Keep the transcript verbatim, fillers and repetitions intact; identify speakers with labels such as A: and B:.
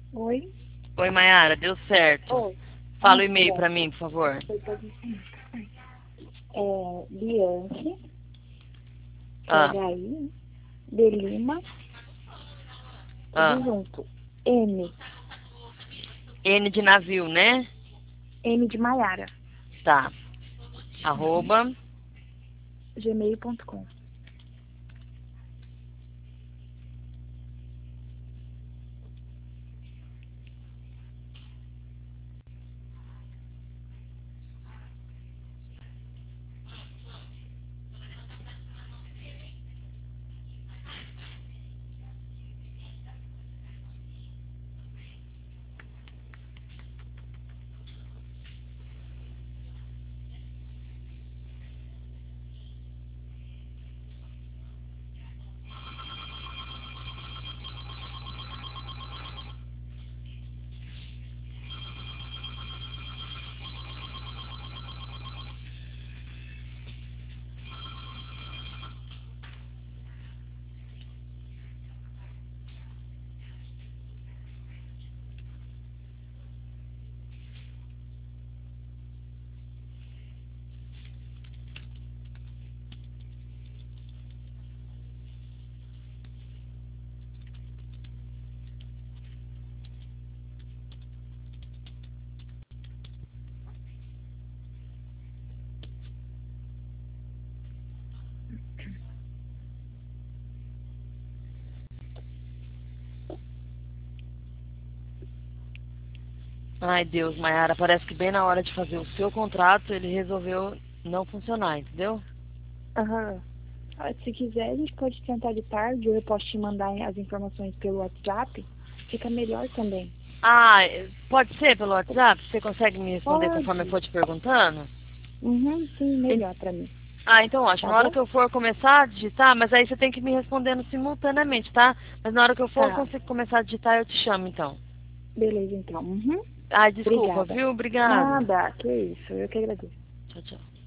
A: Oi?
B: Oi, Mayara, deu certo.
A: Oi.
B: Fala
A: Ah,
B: o
A: que
B: e-mail
A: bom.
B: pra mim, por favor.
A: Foi pra você. É Bianchi,
B: Ah,
A: T H I, de Lima,
B: ah.
A: tudo junto. M,
B: N de navio, né?
A: M de Maiara,
B: Tá. Arroba.
A: gmail ponto com.
B: Ai, Deus, Mayara, parece que bem na hora de fazer o seu contrato, ele resolveu não funcionar, entendeu?
A: Aham. Ah, se quiser, a gente pode tentar de tarde, ou eu posso te mandar as informações pelo WhatsApp. Fica melhor também.
B: Ah, pode ser pelo WhatsApp? Você consegue me responder conforme eu
A: Pode.
B: for te perguntando?
A: Uhum, sim,
B: En-
A: melhor pra mim.
B: Ah, então ótimo.
A: Tá
B: Na hora
A: bom?
B: que eu for começar a digitar, mas aí você tem que me respondendo simultaneamente, tá? Mas na hora que eu for
A: Tá.
B: conseguir começar a digitar, eu te chamo então.
A: Beleza, então. Uhum.
B: Ai, desculpa,
A: Obrigada.
B: viu? Obrigado.
A: Nada, que isso. Eu que agradeço.
B: Tchau, tchau.